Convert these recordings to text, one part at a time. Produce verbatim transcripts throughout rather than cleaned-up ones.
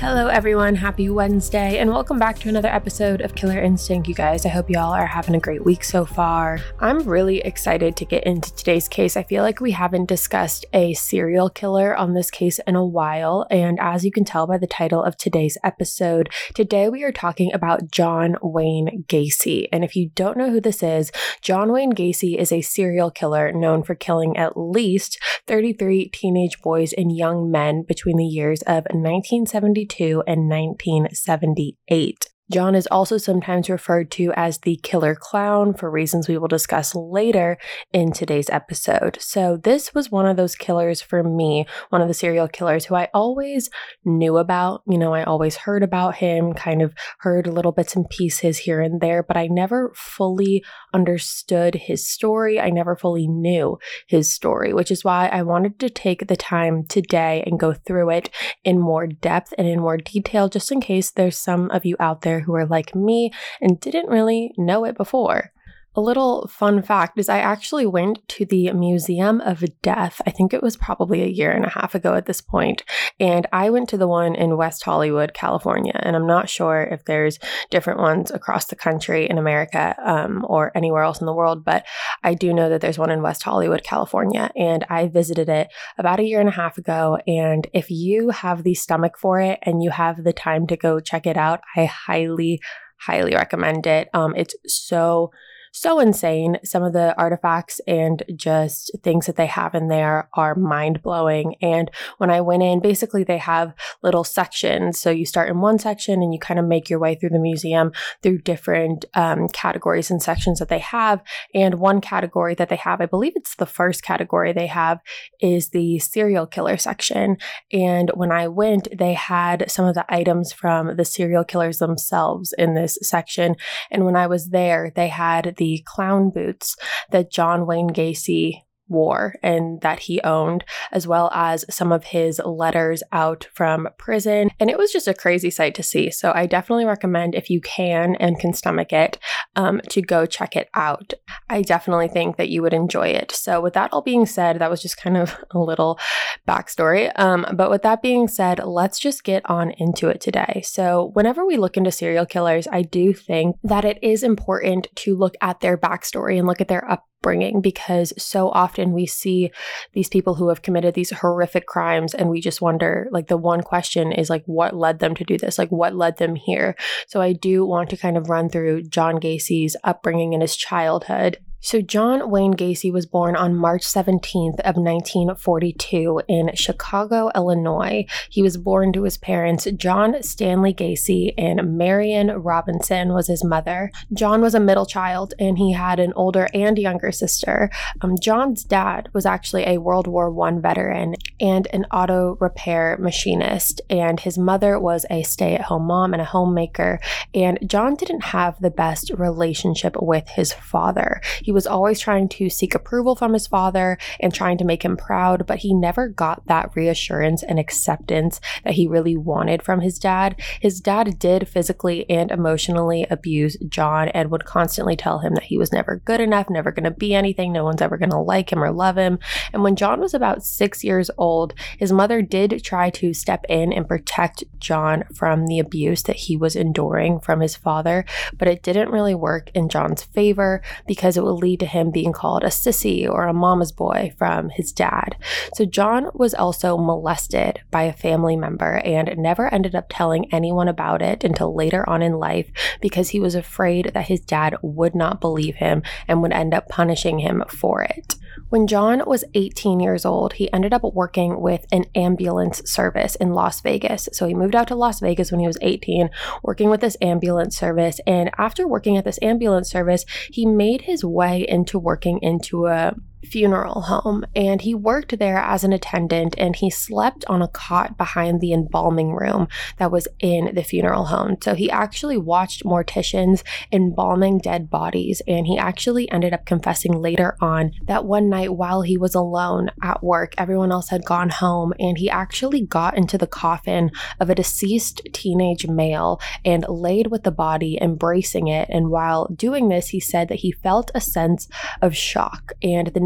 Hello everyone, happy Wednesday, and welcome back to another episode of Killer Instinct, you guys. I hope y'all are having a great week so far. I'm really excited to get into today's case. I feel like we haven't discussed a serial killer on this case in a while, and as you can tell by the title of today's episode, today we are talking about John Wayne Gacy. And if you don't know who this is, John Wayne Gacy is a serial killer known for killing at least thirty-three teenage boys and young men between the years of nineteen seventy-two and nineteen seventy-eight. John is also sometimes referred to as the killer clown for reasons we will discuss later in today's episode. So this was one of those killers for me, one of the serial killers who I always knew about. You know, I always heard about him, kind of heard little bits and pieces here and there, but I never fully understood his story. I never fully knew his story, which is why I wanted to take the time today and go through it in more depth and in more detail, just in case there's some of you out there who are like me and didn't really know it before. A little fun fact is I actually went to the Museum of Death. I think it was probably a year and a half ago at this point, and I went to the one in West Hollywood, California, and I'm not sure if there's different ones across the country in America um, or anywhere else in the world, but I do know that there's one in West Hollywood, California, and I visited it about a year and a half ago, and if you have the stomach for it and you have the time to go check it out, I highly, highly recommend it. Um, it's so So insane. Some of the artifacts and just things that they have in there are mind-blowing. And when I went in, basically they have little sections. So you start in one section and you kind of make your way through the museum through different um, categories and sections that they have. And one category that they have, I believe it's the first category they have, is the serial killer section. And when I went, they had some of the items from the serial killers themselves in this section. And when I was there, they had the clown boots that John Wayne Gacy wore and that he owned, as well as some of his letters out from prison. And it was just a crazy sight to see. So I definitely recommend, if you can and can stomach it, um, to go check it out. I definitely think that you would enjoy it. So with that all being said, that was just kind of a little backstory. Um, but with that being said, let's just get on into it today. So whenever we look into serial killers, I do think that it is important to look at their backstory and look at their up bringing, because so often we see these people who have committed these horrific crimes and we just wonder, like, the one question is like, what led them to do this? Like, what led them here? So I do want to kind of run through John Gacy's upbringing in his childhood. So John Wayne Gacy was born on March seventeenth of nineteen forty-two in Chicago, Illinois. He was born to his parents, John Stanley Gacy, and Marion Robinson was his mother. John was a middle child, and he had an older and younger sister. Um, John's dad was actually a World War One veteran and an auto repair machinist, and his mother was a stay-at-home mom and a homemaker, and John didn't have the best relationship with his father. He He was always trying to seek approval from his father and trying to make him proud, but he never got that reassurance and acceptance that he really wanted from his dad. His dad did physically and emotionally abuse John and would constantly tell him that he was never good enough, never going to be anything, no one's ever going to like him or love him. And when John was about six years old, his mother did try to step in and protect John from the abuse that he was enduring from his father, but it didn't really work in John's favor because it would lead to him being called a sissy or a mama's boy from his dad. So John was also molested by a family member and never ended up telling anyone about it until later on in life because he was afraid that his dad would not believe him and would end up punishing him for it. When John was eighteen years old, he ended up working with an ambulance service in Las Vegas. So he moved out to Las Vegas when he was eighteen, working with this ambulance service. And after working at this ambulance service, he made his way into working into a funeral home, and he worked there as an attendant, and he slept on a cot behind the embalming room that was in the funeral home. So he actually watched morticians embalming dead bodies, and he actually ended up confessing later on that one night while he was alone at work, everyone else had gone home, and he actually got into the coffin of a deceased teenage male and laid with the body, embracing it. And while doing this, he said that he felt a sense of shock, and the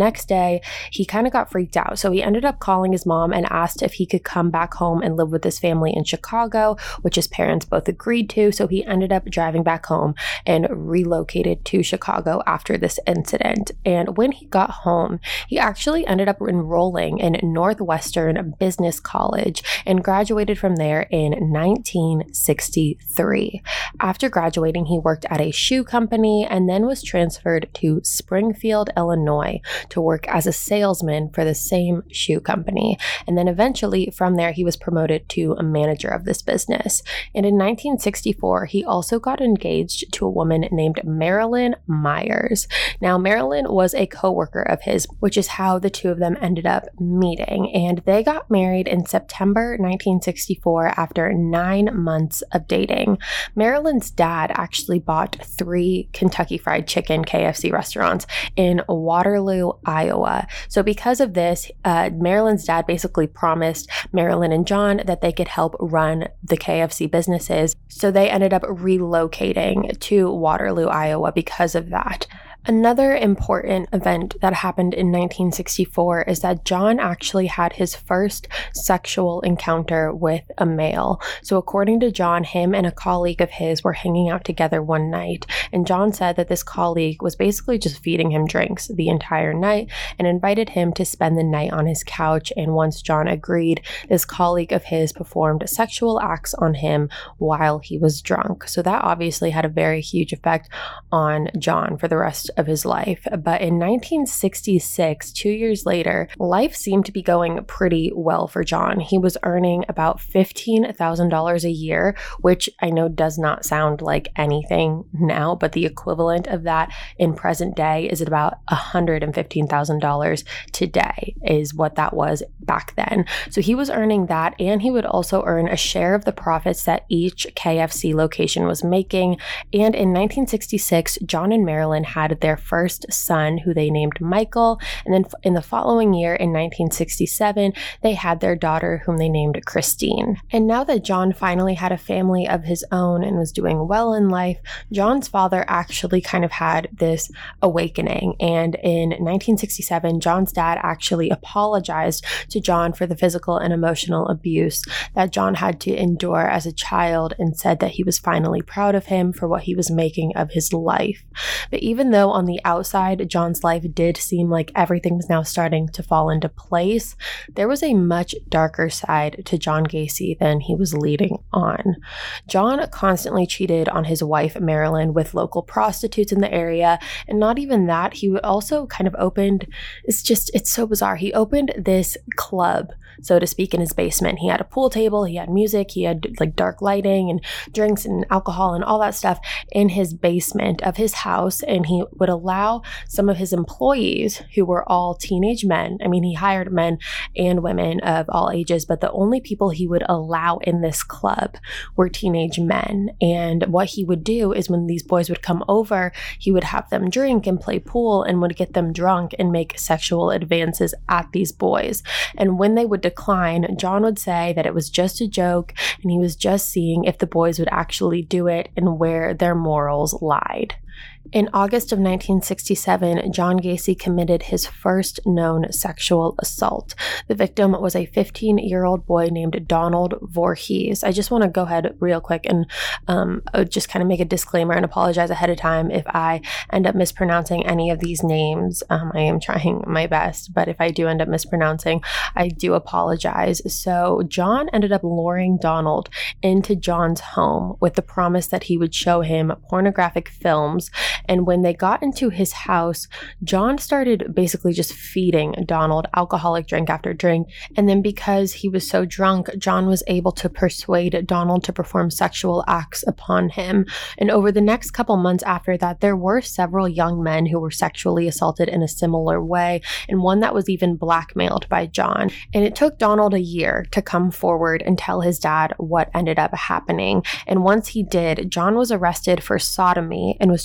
next day, he kind of got freaked out. So he ended up calling his mom and asked if he could come back home and live with his family in Chicago, which his parents both agreed to. So he ended up driving back home and relocated to Chicago after this incident. And when he got home, he actually ended up enrolling in Northwestern Business College and graduated from there in nineteen sixty-three. After graduating, he worked at a shoe company and then was transferred to Springfield, Illinois to work as a salesman for the same shoe company. And then eventually from there, he was promoted to a manager of this business. And in nineteen sixty-four, he also got engaged to a woman named Marilyn Myers. Now, Marilyn was a co-worker of his, which is how the two of them ended up meeting. And they got married in September nineteen sixty-four after nine months of dating. Marilyn's dad actually bought three Kentucky Fried Chicken K F C restaurants in Waterloo, Iowa. So because of this, uh, Marilyn's dad basically promised Marilyn and John that they could help run the K F C businesses. So they ended up relocating to Waterloo, Iowa because of that. Another important event that happened in nineteen sixty-four is that John actually had his first sexual encounter with a male. So according to John, him and a colleague of his were hanging out together one night, and John said that this colleague was basically just feeding him drinks the entire night and invited him to spend the night on his couch. And once John agreed, this colleague of his performed sexual acts on him while he was drunk. So that obviously had a very huge effect on John for the rest of his life. But in nineteen sixty-six, two years later, life seemed to be going pretty well for John. He was earning about fifteen thousand dollars a year, which I know does not sound like anything now, but the equivalent of that in present day is at about one hundred fifteen thousand dollars today is what that was back then. So he was earning that, and he would also earn a share of the profits that each K F C location was making. And in nineteen sixty-six, John and Marilyn had their first son, who they named Michael. And then in the following year, in nineteen sixty-seven, they had their daughter, whom they named Christine. And now that John finally had a family of his own and was doing well in life, John's father actually kind of had this awakening. And in nineteen sixty-seven, John's dad actually apologized to John for the physical and emotional abuse that John had to endure as a child, and said that he was finally proud of him for what he was making of his life. But even though on the outside, John's life did seem like everything was now starting to fall into place, there was a much darker side to John Gacy than he was leading on. John constantly cheated on his wife, Marilyn, with local prostitutes in the area. And not even that, he also kind of opened, it's just, it's so bizarre. He opened this club, so to speak, in his basement. He had a pool table, he had music, he had like dark lighting and drinks and alcohol and all that stuff in his basement of his house. And he would allow some of his employees, who were all teenage men. I mean, he hired men and women of all ages, but the only people he would allow in this club were teenage men. And what he would do is when these boys would come over, he would have them drink and play pool and would get them drunk and make sexual advances at these boys. And when they would decline, John would say that it was just a joke and he was just seeing if the boys would actually do it and where their morals lied. In August of nineteen sixty-seven, John Gacy committed his first known sexual assault. The victim was a fifteen-year-old boy named Donald Voorhees. I just want to go ahead real quick and um, just kind of make a disclaimer and apologize ahead of time if I end up mispronouncing any of these names. Um, I am trying my best, but if I do end up mispronouncing, I do apologize. So John ended up luring Donald into John's home with the promise that he would show him pornographic films. And when they got into his house, John started basically just feeding Donald alcoholic drink after drink. And then because he was so drunk, John was able to persuade Donald to perform sexual acts upon him. And over the next couple months after that, there were several young men who were sexually assaulted in a similar way, and one that was even blackmailed by John. And it took Donald a year to come forward and tell his dad what ended up happening. And once he did, John was arrested for sodomy and was charged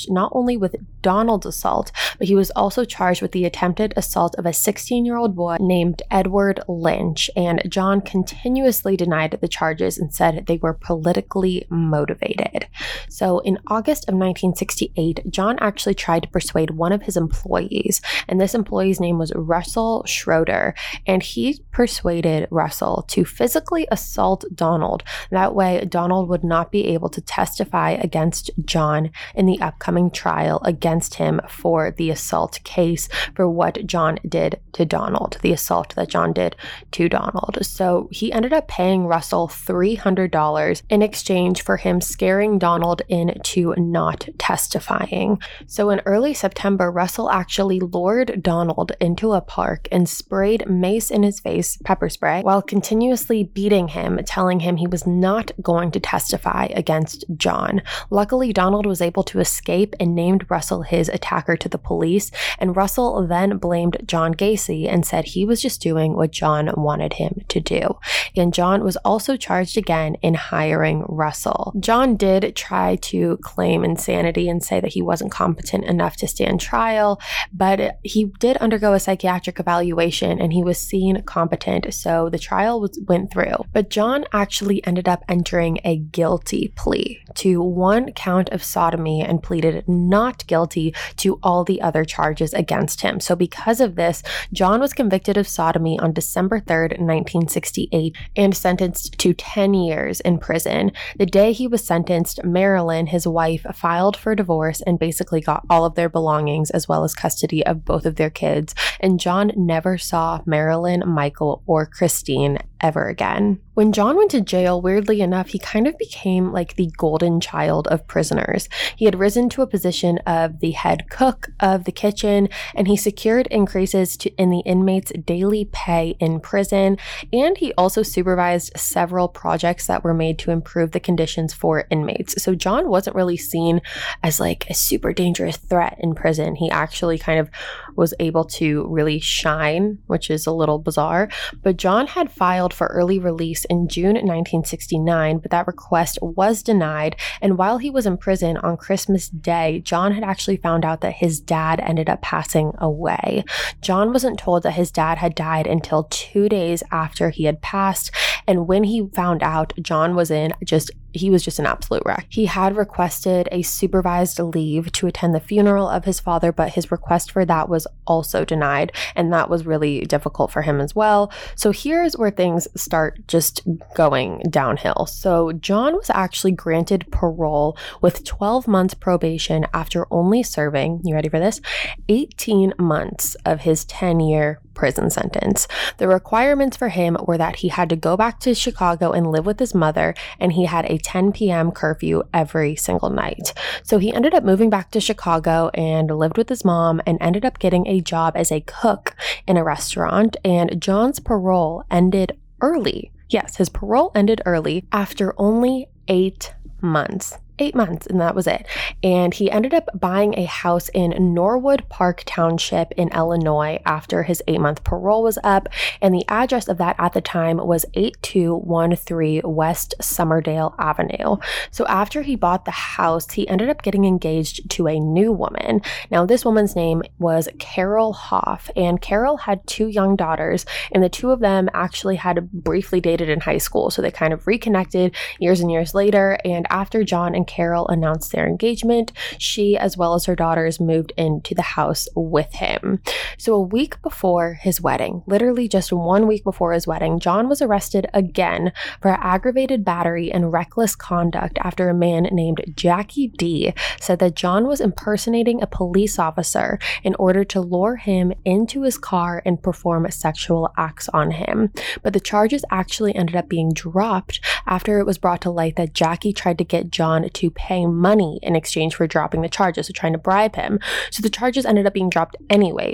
charged not only with Donald's assault, but he was also charged with the attempted assault of a sixteen-year-old boy named Edward Lynch, and John continuously denied the charges and said they were politically motivated. So in August of nineteen sixty-eight, John actually tried to persuade one of his employees, and this employee's name was Russell Schroeder, and he persuaded Russell to physically assault Donald. That way, Donald would not be able to testify against John in the upcoming trial against him for the assault case for what John did to Donald, the assault that John did to Donald. So he ended up paying Russell three hundred dollars in exchange for him scaring Donald into not testifying. So in early September, Russell actually lured Donald into a park and sprayed mace in his face, pepper spray, while continuously beating him, telling him he was not going to testify against John. Luckily, Donald was able to escape and named Russell his attacker to the police, and Russell then blamed John Gacy and said he was just doing what John wanted him to do. And John was also charged again in hiring Russell. John did try to claim insanity and say that he wasn't competent enough to stand trial, but he did undergo a psychiatric evaluation and he was seen competent, so the trial was, went through. But John actually ended up entering a guilty plea to one count of sodomy and pleaded not guilty to all the other charges against him. So because of this, John was convicted of sodomy on December third, nineteen sixty-eight, and sentenced to ten years in prison. The day he was sentenced, Marilyn, his wife, filed for divorce and basically got all of their belongings as well as custody of both of their kids. And John never saw Marilyn, Michael, or Christine ever again. When John went to jail, weirdly enough, he kind of became like the golden child of prisoners. He had risen to a position of the head cook of the kitchen, and he secured increases to, in the inmates' daily pay in prison, and he also supervised several projects that were made to improve the conditions for inmates. So John wasn't really seen as like a super dangerous threat in prison. He actually kind of was able to really shine, which is a little bizarre. But John had filed for early release in June nineteen sixty-nine, but that request was denied. And while he was in prison on Christmas Day, John had actually found out that his dad ended up passing away. John wasn't told that his dad had died until two days after he had passed. And when he found out, John was in just He was just an absolute wreck. He had requested a supervised leave to attend the funeral of his father, but his request for that was also denied, and that was really difficult for him as well. So here's where things start just going downhill. So John was actually granted parole with twelve months probation after only serving, you ready for this, eighteen months of his ten-year prison sentence. The requirements for him were that he had to go back to Chicago and live with his mother, and he had a ten p.m. curfew every single night. So he ended up moving back to Chicago and lived with his mom and ended up getting a job as a cook in a restaurant, and John's parole ended early. Yes, his parole ended early after only eight months. Eight months, and that was it. And he ended up buying a house in Norwood Park Township in Illinois after his eight-month parole was up, and the address of that at the time was eight two one three West Summerdale Avenue. So after he bought the house, he ended up getting engaged to a new woman. Now, this woman's name was Carol Hoff, and Carol had two young daughters, and the two of them actually had briefly dated in high school, so they kind of reconnected years and years later. And after John and Carol announced their engagement, she, as well as her daughters, moved into the house with him. So a week before his wedding, literally just one week before his wedding, John was arrested again for aggravated battery and reckless conduct after a man named Jackie D said that John was impersonating a police officer in order to lure him into his car and perform sexual acts on him. But the charges actually ended up being dropped after it was brought to light that Jackie tried to get John to pay money in exchange for dropping the charges, so trying to bribe him. So the charges ended up being dropped anyways.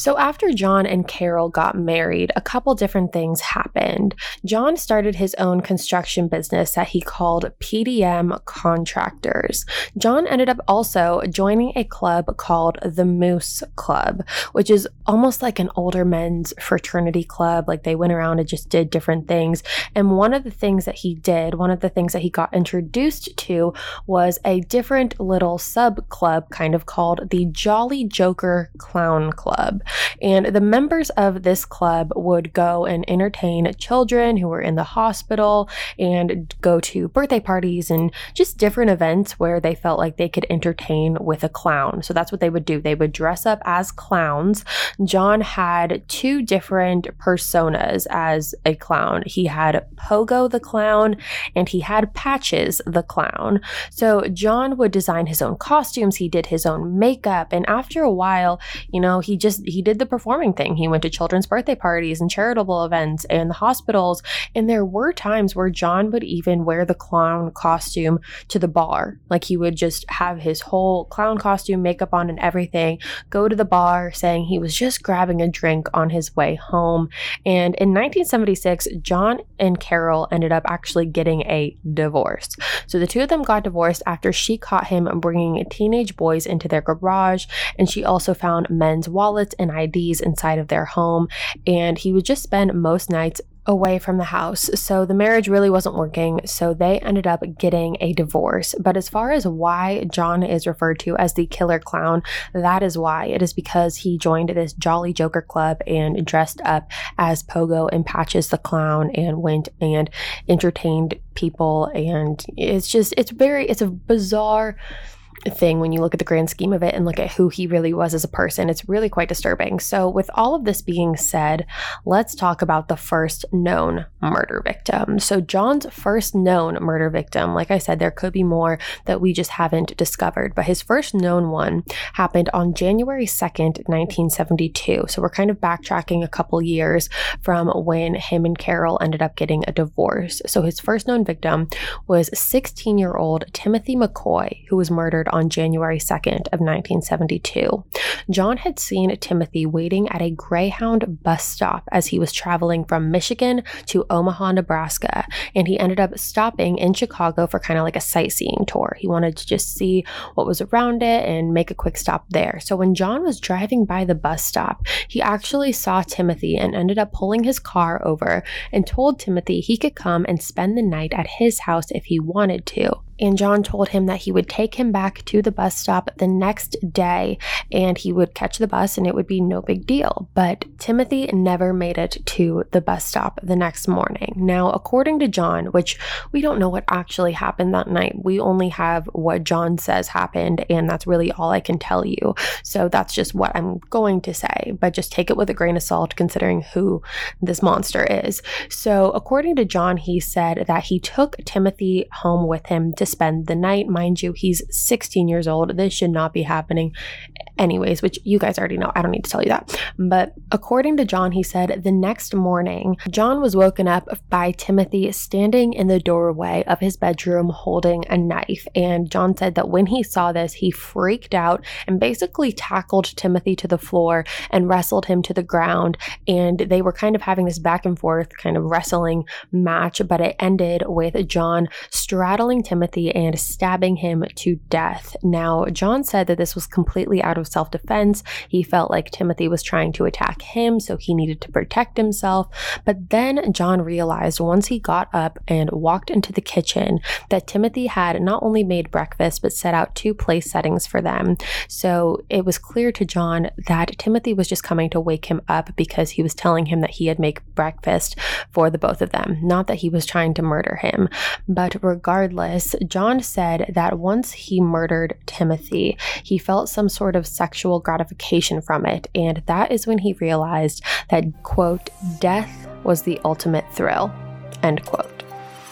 So after John and Carol got married, a couple different things happened. John started his own construction business that he called P D M Contractors. John ended up also joining a club called the Moose Club, which is almost like an older men's fraternity club. Like they went around and just did different things. And one of the things that he did, one of the things that he got introduced to was a different little sub club kind of called the Jolly Joker Clown Club. And the members of this club would go and entertain children who were in the hospital and go to birthday parties and just different events where they felt like they could entertain with a clown. So that's what they would do. They would dress up as clowns. John had two different personas as a clown. He had Pogo the Clown and he had Patches the Clown. So John would design his own costumes. He did his own makeup. And after a while, you know, he just, he did the performing thing. He went to children's birthday parties and charitable events and the hospitals. And there were times where John would even wear the clown costume to the bar. Like he would just have his whole clown costume, makeup on and everything, go to the bar saying he was just grabbing a drink on his way home. And in nineteen seventy-six, John and Carol ended up actually getting a divorce. So the two of them got divorced after she caught him bringing teenage boys into their garage, and she also found men's wallets and I Ds inside of their home, and he would just spend most nights away from the house. So the marriage really wasn't working. So they ended up getting a divorce. But as far as why John is referred to as the killer clown, that is why. It is because he joined this Jolly Joker Club and dressed up as Pogo and Patches the Clown and went and entertained people. And it's just, it's very, it's a bizarre thing when you look at the grand scheme of it and look at who he really was as a person. It's really quite disturbing. So with all of this being said, let's talk about the first known murder victim. So John's first known murder victim, like I said, there could be more that we just haven't discovered, but his first known one happened on January second, nineteen seventy-two. So we're kind of backtracking a couple years from when him and Carol ended up getting a divorce. So his first known victim was sixteen-year-old Timothy McCoy, who was murdered on January second of nineteen seventy-two. John had seen Timothy waiting at a Greyhound bus stop as he was traveling from Michigan to Omaha, Nebraska, and he ended up stopping in Chicago for kind of like a sightseeing tour. He wanted to just see what was around it and make a quick stop there. So when John was driving by the bus stop, he actually saw Timothy and ended up pulling his car over and told Timothy he could come and spend the night at his house if he wanted to. And John told him that he would take him back to the bus stop the next day and he would catch the bus and it would be no big deal. But Timothy never made it to the bus stop the next morning. Now, according to John, which we don't know what actually happened that night, we only have what John says happened, and that's really all I can tell you. So that's just what I'm going to say, but just take it with a grain of salt considering who this monster is. So according to John, he said that he took Timothy home with him to spend the night. Mind you, he's sixteen years old. This should not be happening anyways, which you guys already know. I don't need to tell you that. But according to John, he said the next morning, John was woken up by Timothy standing in the doorway of his bedroom holding a knife. And John said that when he saw this, he freaked out and basically tackled Timothy to the floor and wrestled him to the ground. And they were kind of having this back and forth kind of wrestling match, but it ended with John straddling Timothy and stabbing him to death. Now, John said that this was completely out of self-defense. He felt like Timothy was trying to attack him, so he needed to protect himself. But then John realized once he got up and walked into the kitchen that Timothy had not only made breakfast, but set out two place settings for them. So it was clear to John that Timothy was just coming to wake him up because he was telling him that he had made breakfast for the both of them, not that he was trying to murder him. But regardless, John said that once he murdered Timothy, he felt some sort of sexual gratification from it, and that is when he realized that, quote, death was the ultimate thrill, end quote.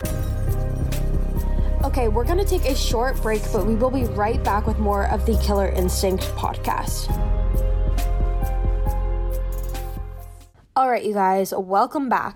Okay, we're going to take a short break, but we will be right back with more of the Killer Instinct podcast. All right, you guys, welcome back.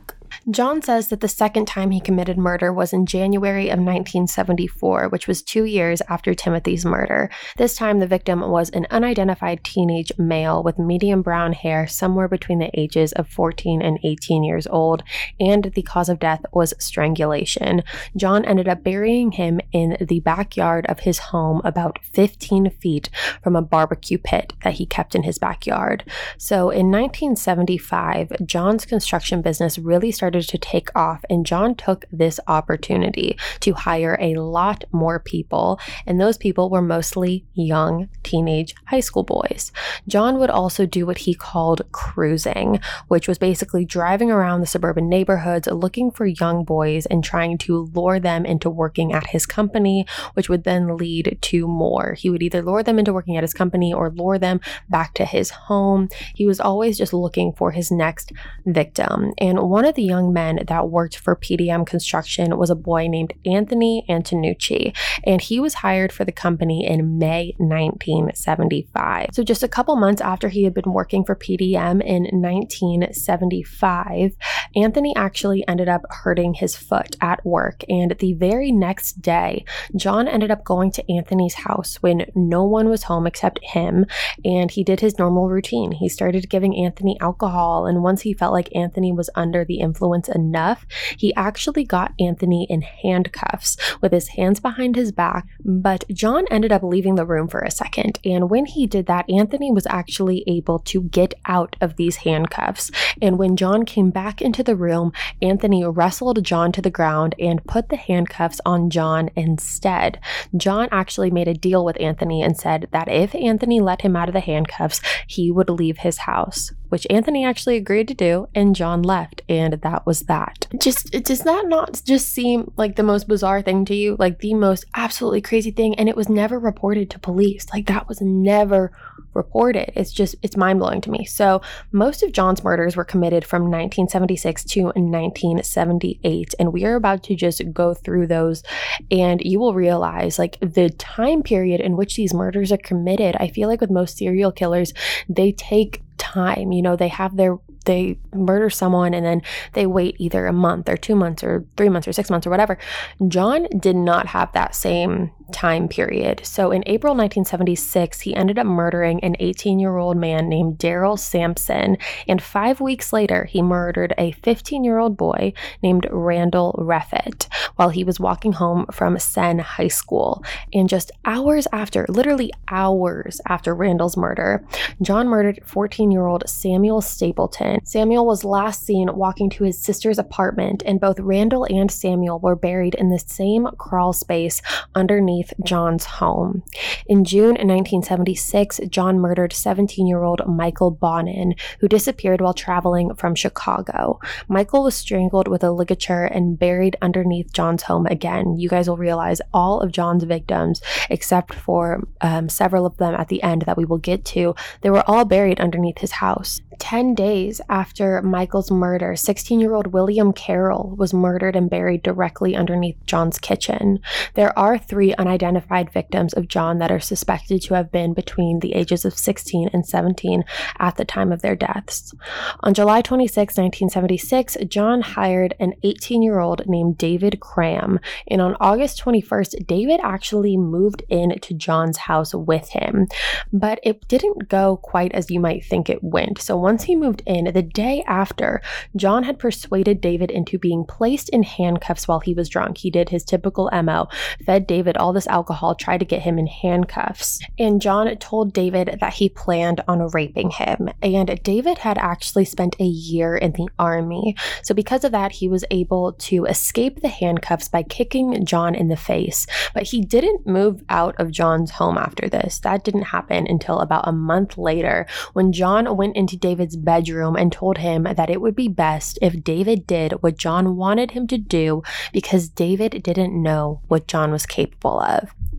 John says that the second time he committed murder was in January of nineteen seventy-four, which was two years after Timothy's murder. This time, the victim was an unidentified teenage male with medium brown hair somewhere between the ages of fourteen and eighteen years old, and the cause of death was strangulation. John ended up burying him in the backyard of his home about fifteen feet from a barbecue pit that he kept in his backyard. So in nineteen seventy-five, John's construction business really started to take off, and John took this opportunity to hire a lot more people, and those people were mostly young teenage high school boys. John would also do what he called cruising, which was basically driving around the suburban neighborhoods looking for young boys and trying to lure them into working at his company, which would then lead to more. He would either lure them into working at his company or lure them back to his home. He was always just looking for his next victim. And one of the young men that worked for P D M Construction was a boy named Anthony Antonucci, and he was hired for the company in May nineteen seventy-five. So just a couple months after he had been working for P D M in nineteen seventy-five, Anthony actually ended up hurting his foot at work, and the very next day, John ended up going to Anthony's house when no one was home except him, and he did his normal routine. He started giving Anthony alcohol, and once he felt like Anthony was under the influence enough, he actually got Anthony in handcuffs with his hands behind his back, but John ended up leaving the room for a second, and when he did that, Anthony was actually able to get out of these handcuffs, and when John came back into the room, Anthony wrestled John to the ground and put the handcuffs on John instead. John actually made a deal with Anthony and said that if Anthony let him out of the handcuffs, he would leave his house, which Anthony actually agreed to do, and John left, and that was that. Just, does that not just seem like the most bizarre thing to you? Like the most absolutely crazy thing, and it was never reported to police. Like that was never reported. It's just, it's mind-blowing to me. So most of John's murders were committed from nineteen seventy-six to nineteen seventy-eight, and we are about to just go through those, and you will realize like the time period in which these murders are committed. I feel like with most serial killers, they take time. You know, they have their they murder someone and then they wait either a month or two months or three months or six months or whatever. John did not have that same time period. So in April nineteen seventy-six, he ended up murdering an eighteen-year-old man named Daryl Sampson, and five weeks later, he murdered a fifteen-year-old boy named Randall Reffitt while he was walking home from Senn High School. And just hours after, literally hours after Randall's murder, John murdered fourteen-year-old Samuel Stapleton. Samuel was last seen walking to his sister's apartment, and both Randall and Samuel were buried in the same crawl space underneath John's home. In June nineteen seventy-six, John murdered seventeen-year-old Michael Bonin, who disappeared while traveling from Chicago. Michael was strangled with a ligature and buried underneath John's home again. You guys will realize all of John's victims, except for um, several of them at the end that we will get to, they were all buried underneath his house. Ten days after Michael's murder, sixteen-year-old William Carroll was murdered and buried directly underneath John's kitchen. There are three unidentified victims of John that are suspected to have been between the ages of sixteen and seventeen at the time of their deaths. On July twenty-sixth, nineteen seventy-six, John hired an eighteen-year-old named David Cram, and on August twenty-first, David actually moved into John's house with him, but it didn't go quite as you might think it went. So once he moved in, the day after, John had persuaded David into being placed in handcuffs while he was drunk. He did his typical M O, fed David all this alcohol, tried to get him in handcuffs. And John told David that he planned on raping him. And David had actually spent a year in the army. So because of that, he was able to escape the handcuffs by kicking John in the face. But he didn't move out of John's home after this. That didn't happen until about a month later, when John went into David's bedroom and told him that it would be best if David did what John wanted him to do because David didn't know what John was capable of.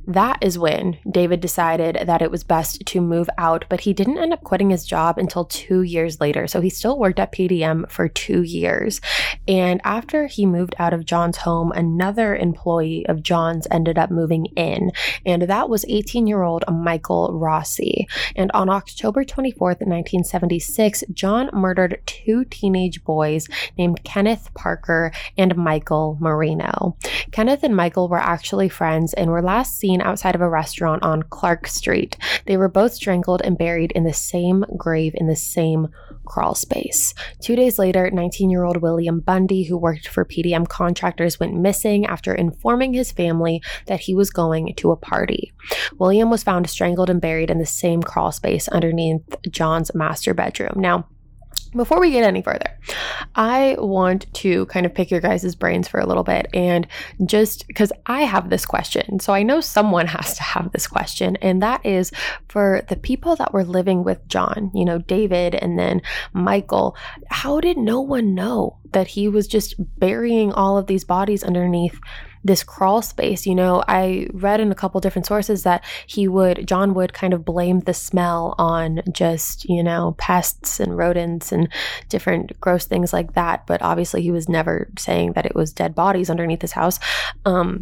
that is when David decided that it was best to move out, but he didn't end up quitting his job until two years later. So he still worked at P D M for two years. And after he moved out of John's home, another employee of John's ended up moving in, and that was eighteen-year-old Michael Rossi. And on October twenty-fourth, nineteen seventy-six, John murdered two teenage boys named Kenneth Parker and Michael Marino. Kenneth and Michael were actually friends and were last seen outside of a restaurant on Clark Street. They were both strangled and buried in the same grave in the same crawl space. Two days later, nineteen-year-old William Bundy, who worked for P D M Contractors, went missing after informing his family that he was going to a party. William was found strangled and buried in the same crawl space underneath John's master bedroom. Now, before we get any further, I want to kind of pick your guys' brains for a little bit, and just because I have this question, so I know someone has to have this question, and that is for the people that were living with John, you know, David and then Michael. How did no one know that he was just burying all of these bodies underneath this crawl space? You know, I read in a couple different sources that he would, John would kind of blame the smell on just, you know, pests and rodents and different gross things like that. But obviously he was never saying that it was dead bodies underneath his house. Um,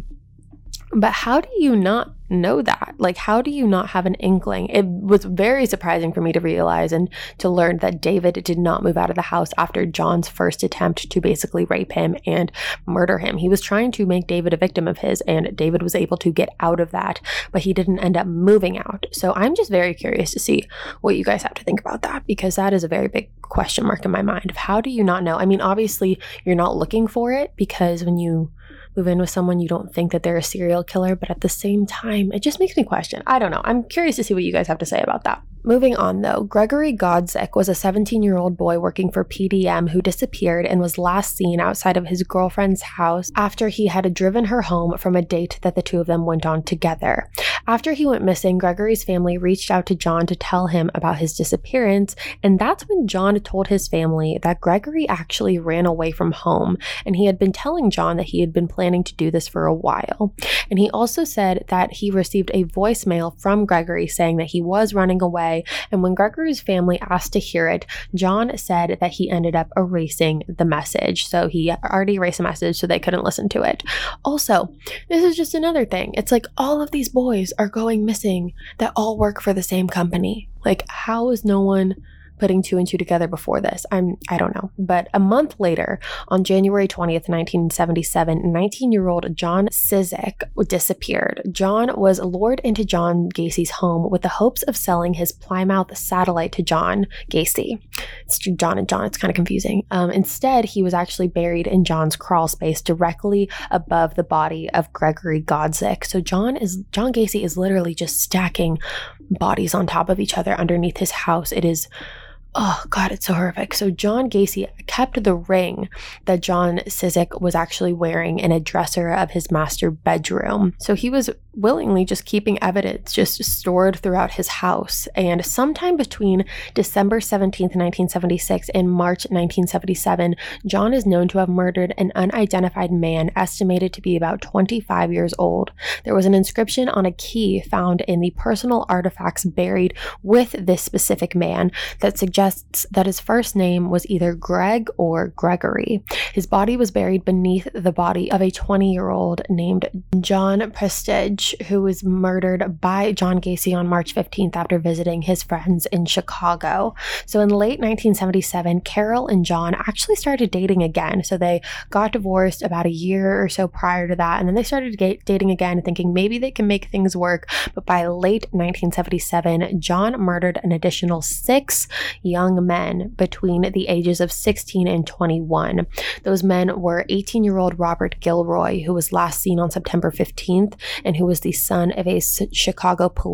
but how do you not know that? Like, how do you not have an inkling? It was very surprising for me to realize and to learn that David did not move out of the house after John's first attempt to basically rape him and murder him. He was trying to make David a victim of his, and David was able to get out of that, but he didn't end up moving out. So I'm just very curious to see what you guys have to think about that, because that is a very big question mark in my mind of how do you not know? I mean, obviously you're not looking for it, because when you move in with someone, you don't think that they're a serial killer, but at the same time, it just makes me question. I don't know. I'm curious to see what you guys have to say about that. Moving on though, Gregory Godzik was a seventeen-year-old boy working for P D M who disappeared and was last seen outside of his girlfriend's house after he had driven her home from a date that the two of them went on together. After he went missing, Gregory's family reached out to John to tell him about his disappearance, and that's when John told his family that Gregory actually ran away from home, and he had been telling John that he had been planning to do this for a while. And he also said that he received a voicemail from Gregory saying that he was running away, and when Gregory's family asked to hear it, John said that he ended up erasing the message. So he already erased the message so they couldn't listen to it. Also, this is just another thing. It's like all of these boys are going missing that all work for the same company. Like, how is no one putting two and two together before this? I'm, I don't know. But a month later, on January twentieth, nineteen seventy-seven, nineteen-year-old John Cizik disappeared. John was lured into John Gacy's home with the hopes of selling his Plymouth satellite to John Gacy. It's John and John. It's kind of confusing. Um, instead, he was actually buried in John's crawl space directly above the body of Gregory Godzik. So John is John Gacy is literally just stacking bodies on top of each other underneath his house. It is Oh, God, it's so horrific. So John Gacy kept the ring that John Cizik was actually wearing in a dresser of his master bedroom. So he was willingly just keeping evidence just stored throughout his house. And sometime between December seventeenth, nineteen seventy-six and March nineteen seventy-seven, John is known to have murdered an unidentified man estimated to be about twenty-five years old. There was an inscription on a key found in the personal artifacts buried with this specific man that suggests that his first name was either Greg or Gregory. His body was buried beneath the body of a twenty-year-old named John Prestige, who was murdered by John Gacy on March fifteenth after visiting his friends in Chicago. So in late nineteen seventy-seven, Carol and John actually started dating again. So they got divorced about a year or so prior to that, and then they started dating again, thinking maybe they can make things work. But by late nineteen seventy-seven, John murdered an additional six young men between the ages of sixteen and twenty-one. Those men were eighteen-year-old Robert Gilroy, who was last seen on September fifteenth, and who was the son of a Chicago police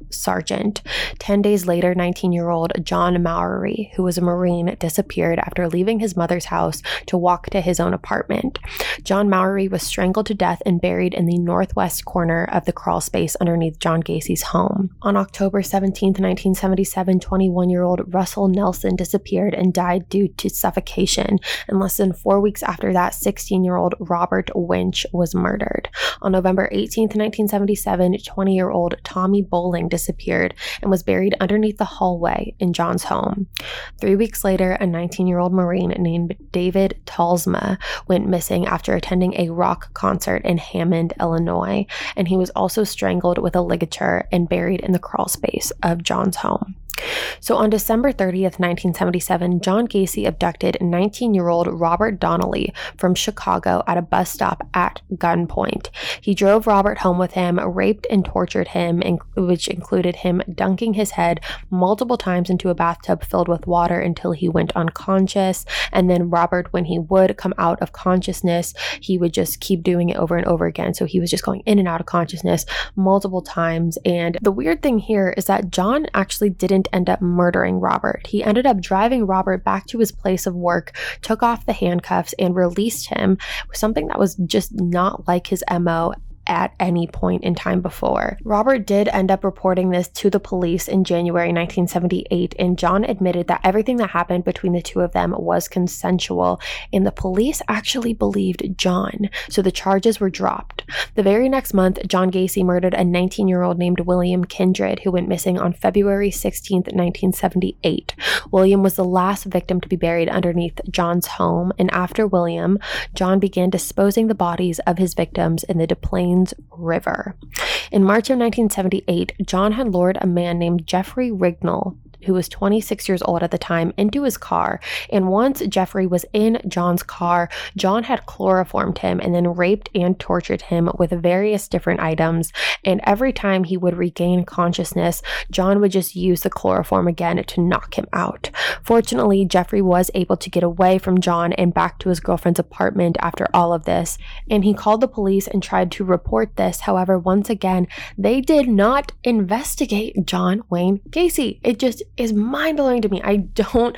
sergeant. Ten days later, nineteen-year-old John Mowry, who was a Marine, disappeared after leaving his mother's house to walk to his own apartment. John Mowry was strangled to death and buried in the northwest corner of the crawl space underneath John Gacy's home. On October seventeenth, nineteen seventy-seven, twenty-one-year-old Russell Nelson disappeared and died due to suffocation. And less than four weeks after that, sixteen-year-old Robert Winch was murdered. On November eighteenth, nineteen seventy-seven, twenty-year-old Tommy Bowling disappeared and was buried underneath the hallway in John's home. Three weeks later, a nineteen-year-old Marine named David Talsma went missing after attending a rock concert in Hammond, Illinois, and he was also strangled with a ligature and buried in the crawl space of John's home. So on December thirtieth, nineteen seventy-seven, John Gacy abducted nineteen-year-old Robert Donnelly from Chicago at a bus stop at gunpoint. He drove Robert home with him, raped and tortured him, which included him dunking his head multiple times into a bathtub filled with water until he went unconscious. And then Robert, when he would come out of consciousness, he would just keep doing it over and over again. So he was just going in and out of consciousness multiple times. And the weird thing here is that John actually didn't end up murdering Robert. He ended up driving Robert back to his place of work, took off the handcuffs, and released him, something that was just not like his M O at any point in time before. Robert did end up reporting this to the police in January nineteen seventy-eight, and John admitted that everything that happened between the two of them was consensual, and the police actually believed John, so the charges were dropped. The very next month, John Gacy murdered a nineteen-year-old named William Kindred, who went missing on February sixteenth, nineteen seventy-eight. William was the last victim to be buried underneath John's home, and after William, John began disposing the bodies of his victims in the Des Plaines River. In March of nineteen seventy-eight, John had lured a man named Jeffrey Rignall, who was twenty-six years old at the time, into his car. And once Jeffrey was in John's car, John had chloroformed him and then raped and tortured him with various different items. And every time he would regain consciousness, John would just use the chloroform again to knock him out. Fortunately, Jeffrey was able to get away from John and back to his girlfriend's apartment after all of this. And he called the police and tried to report this. However, once again, they did not investigate John Wayne Gacy. It just is mind-blowing to me. I don't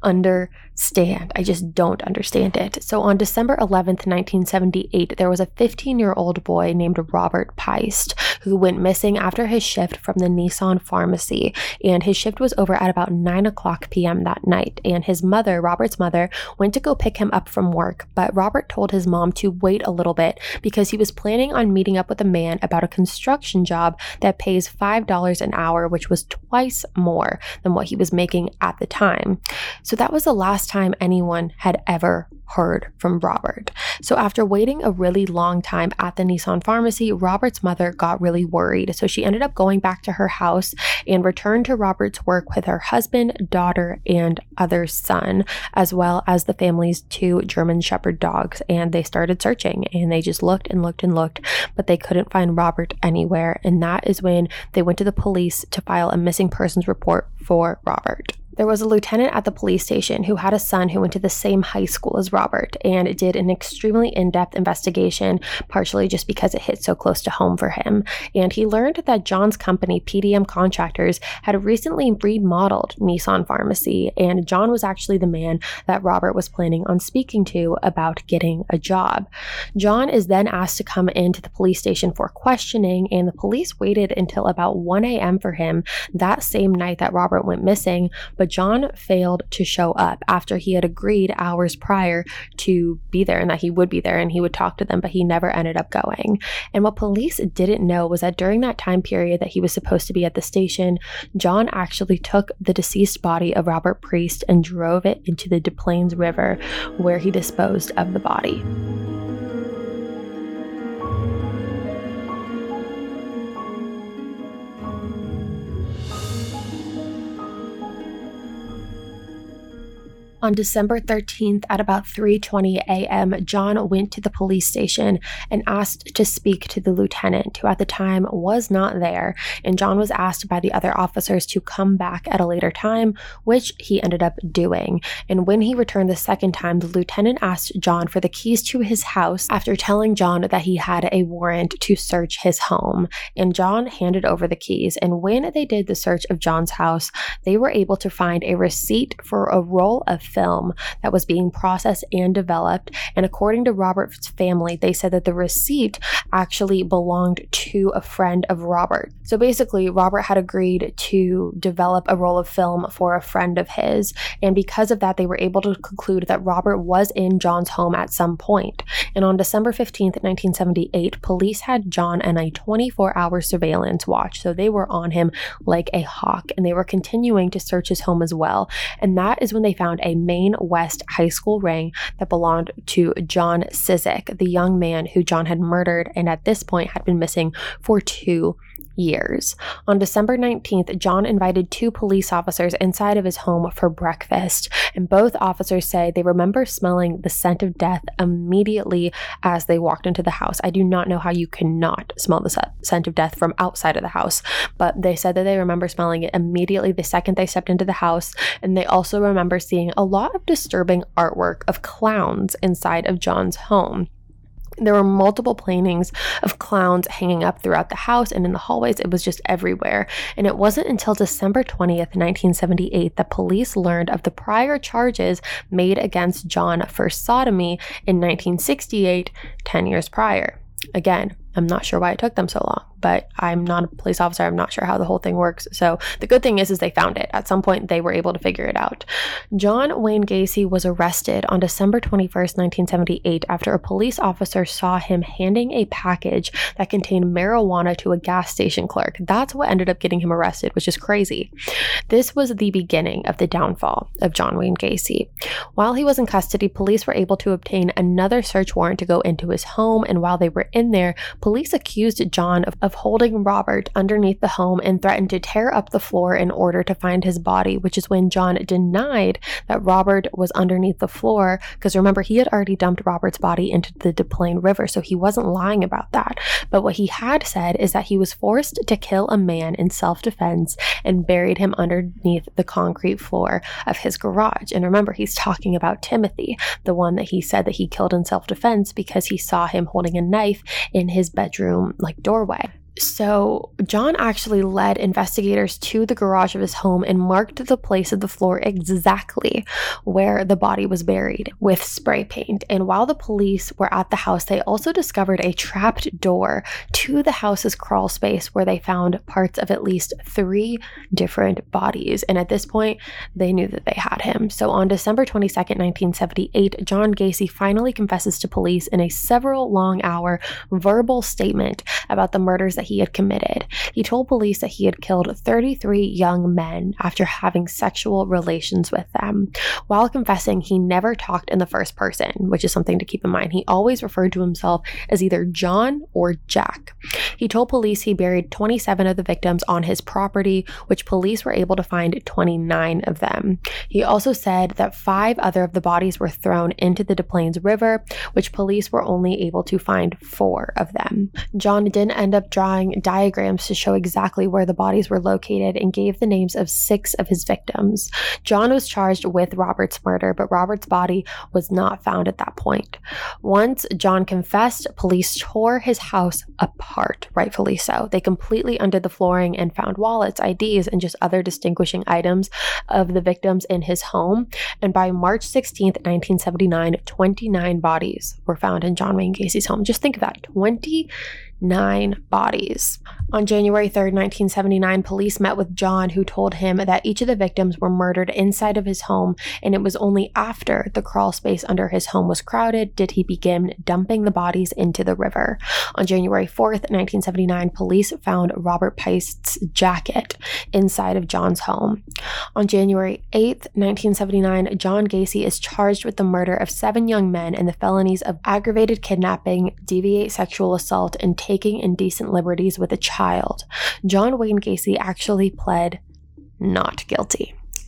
understand. I just don't understand it. So on December eleventh, nineteen seventy-eight, there was a fifteen-year-old boy named Robert Peist who went missing after his shift from the Nissan pharmacy, and his shift was over at about nine o'clock p.m. that night, and his mother, Robert's mother, went to go pick him up from work, but Robert told his mom to wait a little bit because he was planning on meeting up with a man about a construction job that pays five dollars an hour, which was twice more than what he was making at the time. So that was the last time anyone had ever heard from Robert. So after waiting a really long time at the Nissan pharmacy, Robert's mother got really worried. So she ended up going back to her house and returned to Robert's work with her husband, daughter, and other son, as well as the family's two German Shepherd dogs. And they started searching, and they just looked and looked and looked, but they couldn't find Robert anywhere. And that is when they went to the police to file a missing persons report for Robert. There was a lieutenant at the police station who had a son who went to the same high school as Robert and did an extremely in-depth investigation, partially just because it hit so close to home for him. And he learned that John's company, P D M Contractors, had recently remodeled Nissan Pharmacy, and John was actually the man that Robert was planning on speaking to about getting a job. John is then asked to come into the police station for questioning, and the police waited until about one a.m. for him that same night that Robert went missing, but John failed to show up after he had agreed hours prior to be there and that he would be there and he would talk to them, but he never ended up going. And what police didn't know was that during that time period that he was supposed to be at the station, John actually took the deceased body of Robert Peist and drove it into the Des Plaines River, where he disposed of the body. On December thirteenth at about three twenty a.m., John went to the police station and asked to speak to the lieutenant, who at the time was not there, and John was asked by the other officers to come back at a later time, which he ended up doing. And when he returned the second time, the lieutenant asked John for the keys to his house after telling John that he had a warrant to search his home, and John handed over the keys. And when they did the search of John's house, they were able to find a receipt for a roll of film that was being processed and developed. And according to Robert's family, they said that the receipt actually belonged to a friend of Robert. So basically, Robert had agreed to develop a roll of film for a friend of his. And because of that, they were able to conclude that Robert was in John's home at some point. And on December fifteenth, nineteen seventy-eight, police had John on a twenty-four hour surveillance watch. So they were on him like a hawk, and they were continuing to search his home as well. And that is when they found a Maine West high school ring that belonged to John Cizik, the young man who John had murdered and at this point had been missing for two years. On December nineteenth, John invited two police officers inside of his home for breakfast, and both officers say they remember smelling the scent of death immediately as they walked into the house. I do not know how you cannot smell the scent of death from outside of the house, but they said that they remember smelling it immediately the second they stepped into the house, and they also remember seeing a lot of disturbing artwork of clowns inside of John's home. There were multiple paintings of clowns hanging up throughout the house, and in the hallways, it was just everywhere. And it wasn't until December twentieth, nineteen seventy-eight, that police learned of the prior charges made against John for sodomy in nineteen sixty-eight, ten years prior. Again, I'm not sure why it took them so long, but I'm not a police officer. I'm not sure how the whole thing works. So the good thing is, is they found it. At some point, they were able to figure it out. John Wayne Gacy was arrested on December twenty-first, nineteen seventy-eight, after a police officer saw him handing a package that contained marijuana to a gas station clerk. That's what ended up getting him arrested, which is crazy. This was the beginning of the downfall of John Wayne Gacy. While he was in custody, police were able to obtain another search warrant to go into his home, and while they were in there, police accused John of, of holding Robert underneath the home and threatened to tear up the floor in order to find his body, which is when John denied that Robert was underneath the floor, because remember, he had already dumped Robert's body into the Des Plaines River, so he wasn't lying about that. But what he had said is that he was forced to kill a man in self-defense and buried him underneath the concrete floor of his garage. And remember, he's talking about Timothy, the one that he said that he killed in self-defense because he saw him holding a knife in his bedroom like doorway. So John actually led investigators to the garage of his home and marked the place of the floor exactly where the body was buried with spray paint. And while the police were at the house, they also discovered a trapped door to the house's crawl space where they found parts of at least three different bodies. And at this point, they knew that they had him. So on December twenty-second, nineteen seventy-eight, John Gacy finally confesses to police in a several long hour verbal statement about the murders that he had committed. He told police that he had killed thirty-three young men after having sexual relations with them. While confessing, he never talked in the first person, which is something to keep in mind. He always referred to himself as either John or Jack. He told police he buried twenty-seven of the victims on his property, which police were able to find twenty-nine of them. He also said that five other of the bodies were thrown into the Des Plaines River, which police were only able to find four of them. John did end up drawing diagrams to show exactly where the bodies were located and gave the names of six of his victims. John was charged with Robert's murder, but Robert's body was not found at that point. Once John confessed, police tore his house apart, rightfully so. They completely undid the flooring and found wallets, I Ds, and just other distinguishing items of the victims in his home. And by March sixteenth, nineteen seventy-nine, twenty-nine bodies were found in John Wayne Gacy's home. Just think of that, twenty-nine bodies. On January third, nineteen seventy-nine, police met with John, who told him that each of the victims were murdered inside of his home, and it was only after the crawl space under his home was crowded did he begin dumping the bodies into the river. On January fourth, nineteen seventy-nine, police found Robert Peist's jacket inside of John's home. On January eighth, nineteen seventy-nine, John Gacy is charged with the murder of seven young men and the felonies of aggravated kidnapping, deviant sexual assault, and taking indecent liberties with a child. John Wayne Gacy actually pled not guilty.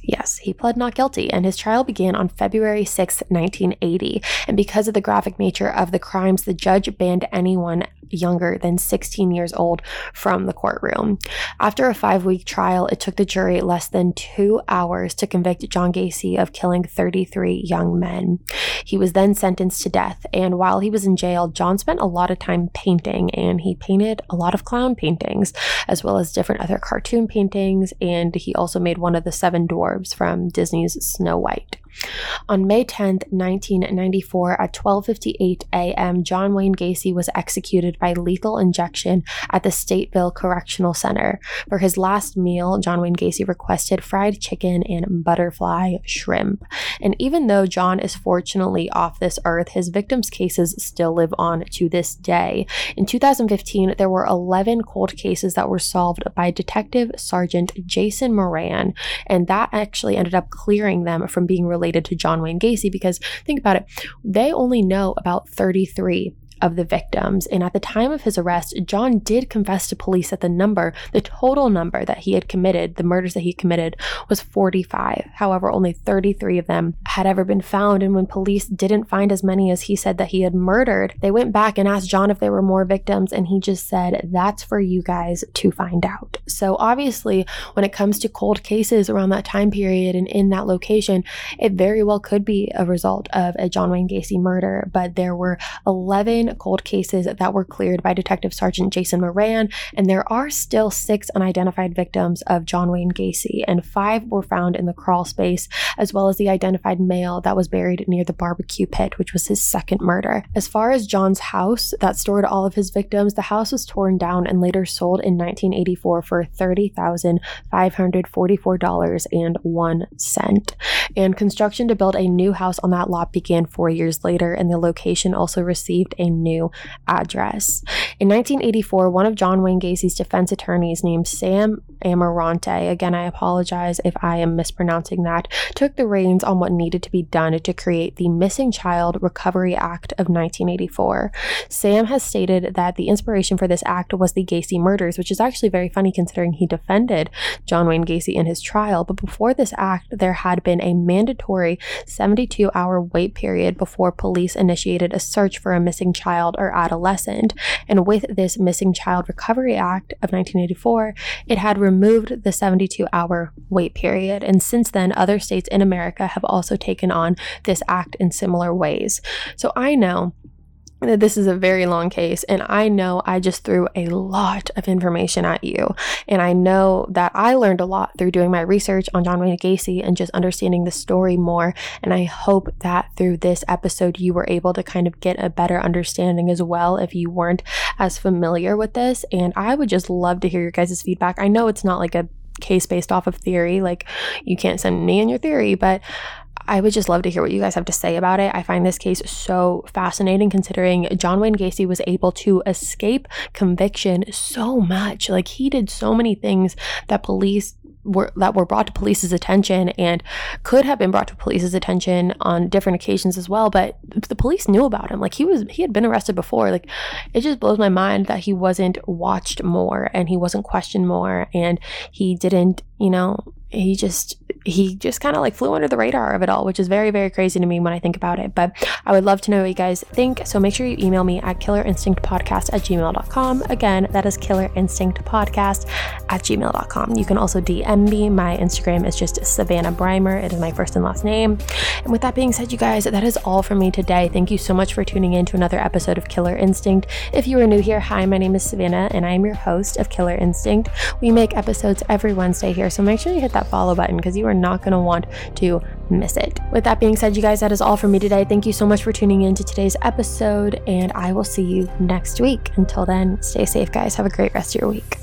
Yes, he pled not guilty, and his trial began on February sixth, nineteen eighty. And because of the graphic nature of the crimes, the judge banned anyone younger than sixteen years old from the courtroom. After a five-week trial, it took the jury less than two hours to convict John Gacy of killing thirty-three young men. He was then sentenced to death, and while he was in jail, John spent a lot of time painting, and he painted a lot of clown paintings, as well as different other cartoon paintings, and he also made one of the seven dwarves from Disney's Snow White. On May tenth, nineteen ninety-four, at twelve fifty-eight a.m., John Wayne Gacy was executed by lethal injection at the Stateville Correctional Center. For his last meal, John Wayne Gacy requested fried chicken and butterfly shrimp. And even though John is fortunately off this earth, his victims' cases still live on to this day. In two thousand fifteen, there were eleven cold cases that were solved by Detective Sergeant Jason Moran, and that actually ended up clearing them from being related to John Wayne Gacy, because think about it, they only know about thirty-three of the victims. And at the time of his arrest, John did confess to police that the number, the total number that he had committed, the murders that he committed, was forty-five. However, only thirty-three of them had ever been found. And when police didn't find as many as he said that he had murdered, they went back and asked John if there were more victims, and he just said, "That's for you guys to find out." So obviously, when it comes to cold cases around that time period and in that location, it very well could be a result of a John Wayne Gacy murder. But there were eleven cold cases that were cleared by Detective Sergeant Jason Moran, and there are still six unidentified victims of John Wayne Gacy, and five were found in the crawl space, as well as the identified male that was buried near the barbecue pit, which was his second murder. As far as John's house that stored all of his victims, the house was torn down and later sold in nineteen eighty-four for thirty thousand five hundred forty-four dollars and one cent. And construction to build a new house on that lot began four years later, and the location also received a new address. In nineteen eighty-four, one of John Wayne Gacy's defense attorneys named Sam Amarante, again I apologize if I am mispronouncing that, took the reins on what needed to be done to create the Missing Child Recovery Act of nineteen eighty-four. Sam has stated that the inspiration for this act was the Gacy murders, which is actually very funny considering he defended John Wayne Gacy in his trial. But before this act, there had been a mandatory seventy-two hour wait period before police initiated a search for a missing child or adolescent. And with this Missing Child Recovery Act of nineteen eighty-four, it had removed the seventy-two hour wait period. And since then, other states in America have also taken on this act in similar ways. So I know that this is a very long case, and I know I just threw a lot of information at you, and I know that I learned a lot through doing my research on John Wayne Gacy and just understanding the story more, and I hope that through this episode you were able to kind of get a better understanding as well if you weren't as familiar with this. And I would just love to hear your guys' feedback. I know it's not like a case based off of theory, like you can't send me in your theory, but I would just love to hear what you guys have to say about it. I find this case so fascinating considering John Wayne Gacy was able to escape conviction so much. Like, he did so many things that police were that were brought to police's attention and could have been brought to police's attention on different occasions as well, but the police knew about him. Like, he was he had been arrested before. Like, it just blows my mind that he wasn't watched more and he wasn't questioned more, and he didn't, you know, he just he just kind of like flew under the radar of it all, which is very, very crazy to me when I think about it. But I would love to know what you guys think. So make sure you email me at killerinstinctpodcast at gmail dot com. Again, that is killerinstinctpodcast at gmail dot com. You can also D M me. My Instagram is just Savannah Breimer. It is my first and last name. And with that being said, you guys, that is all for me today. Thank you so much for tuning in to another episode of Killer Instinct. If you are new here, hi, my name is Savannah and I am your host of Killer Instinct. We make episodes every Wednesday here, so make sure you hit that follow button because you are not going to want to miss it. With that being said, you guys, that is all for me today. Thank you so much for tuning in to today's episode, and I will see you next week. Until then, stay safe, guys. Have a great rest of your week.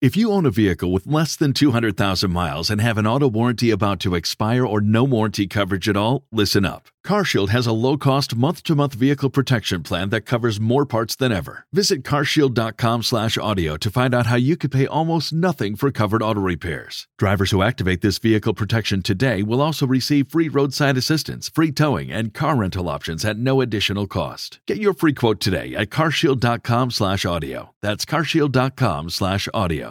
If you own a vehicle with less than two hundred thousand miles and have an auto warranty about to expire or no warranty coverage at all, listen up. CarShield has a low-cost month-to-month vehicle protection plan that covers more parts than ever. Visit carshield.com slash audio to find out how you could pay almost nothing for covered auto repairs. Drivers who activate this vehicle protection today will also receive free roadside assistance, free towing, and car rental options at no additional cost. Get your free quote today at carshield.com slash audio. That's carshield.com slash audio.